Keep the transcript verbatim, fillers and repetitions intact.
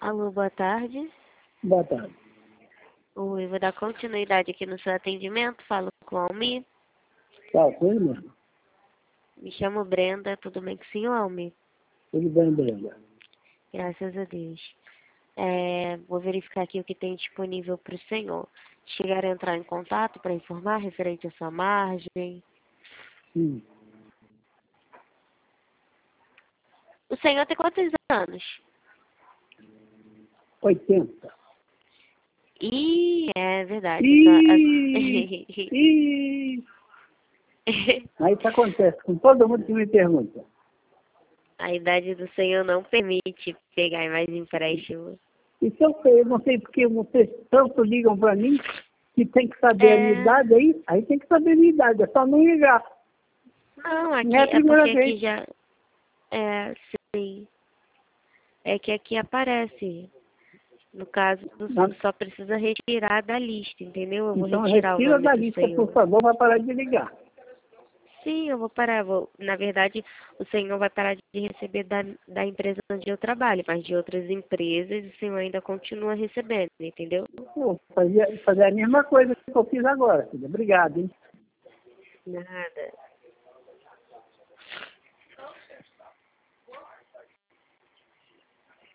Alô, boa tarde. Boa tarde. Oi, vou dar continuidade aqui no seu atendimento. Falo com o Almir. Qual foi, mesmo? Me chamo Brenda. Tudo bem com o senhor, Almir? Tudo bem, Brenda? Graças a Deus. É, vou verificar aqui o que tem disponível para o senhor. Chegar a entrar em contato para informar referente à sua margem. Sim. O senhor tem quantos anos? oitenta. Ih, é verdade. Ih, ih. Aí isso acontece com todo mundo que me pergunta. A idade do senhor não permite pegar mais empréstimo. Isso eu sei, eu não sei porque vocês tanto ligam para mim que tem que saber a minha É... idade aí. Aí tem que saber a minha idade, é só não ligar. Não, aqui Não é a é primeira porque aqui vez. já... É, sim. É que aqui aparece. No caso, Não. só precisa retirar da lista, entendeu? Eu vou Então retirar o retira nome da do lista, por senhor. favor, para parar de ligar. Sim, eu vou parar. Vou... Na verdade, o senhor vai parar de receber da, da empresa onde eu trabalho, mas de outras empresas o senhor ainda continua recebendo, entendeu? Pô, fazer, fazer a mesma coisa que eu fiz agora, filha. Obrigado, hein? Nada.